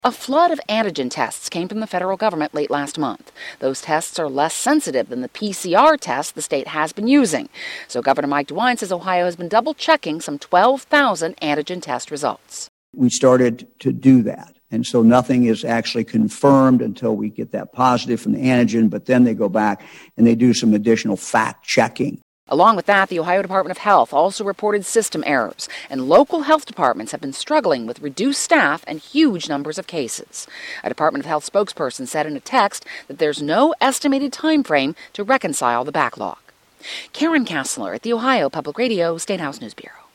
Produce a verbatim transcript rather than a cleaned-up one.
A flood of antigen tests came from the federal government late last month. Those tests are less sensitive than the P C R test the state has been using. So Governor Mike DeWine says Ohio has been double-checking some twelve thousand antigen test results. We started to do that. And so nothing is actually confirmed until we get that positive from the antigen, but then they go back and they do some additional fact-checking. Along with that, the Ohio Department of Health also reported system errors, and local health departments have been struggling with reduced staff and huge numbers of cases. A Department of Health spokesperson said in a text that there's no estimated time frame to reconcile the backlog. Karen Kassler at the Ohio Public Radio State House News Bureau.